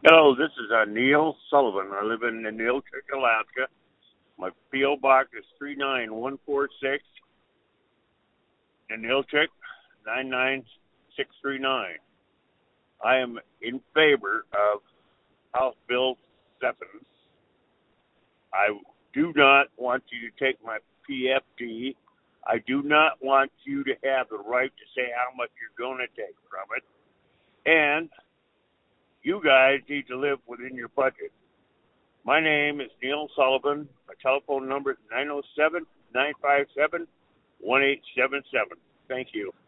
Hello, this is Neil Sullivan. I live in Ninilchik, Alaska. My P.O. Box is 39146, Ninilchik, 99639. I am in favor of House Bill 7. I do not want you to take my PFD. I do not want you to have the right to say how much you're going to take from it. And you guys need to live within your budget. My name is Neil Sullivan. My telephone number is 907-957-1877. Thank you.